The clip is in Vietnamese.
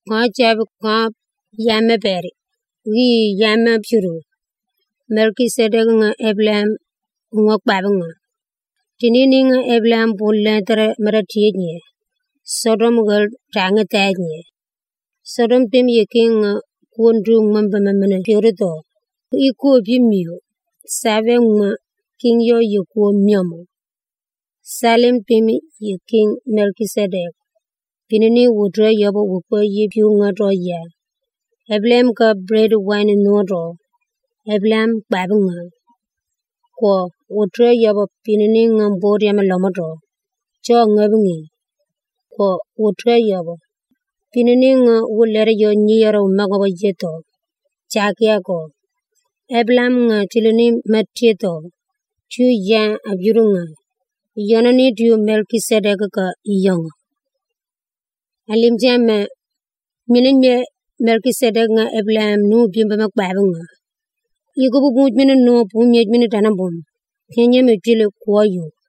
Ko chab ko yame beri. Wi yame puru. Melchizedek nga Abraham ngok babanga. Tinini nga Abraham bulle tere maratiye. Sodom gal tanga tanye. Sodom pim yeking kundu ngamba mamana purito. Iku bimiyo. Save nga king yo yiku myomo. Salem pim yeking Melchizedek. Pinini wudra yobo wupo yipu nga roya. Abraham ka bread wine noro. Abraham babanga. Ko wudra yobo pinini nga mbori ama lomodo. Cho ngabungi. Ko wudra yobo. Pinini nga wulere yo nyiyara umagawa yeto. Chakya ko. Abraham nga tilini matieto. Chu ya abyurunga. Yonani diyo Melchizedek ka iyonga. Alim jama minimye Melchizedek nga Abraham nu bimba makbabanga. Iko bubuj minu no pumyej minu tanabum. Kenya me jile kwa yu.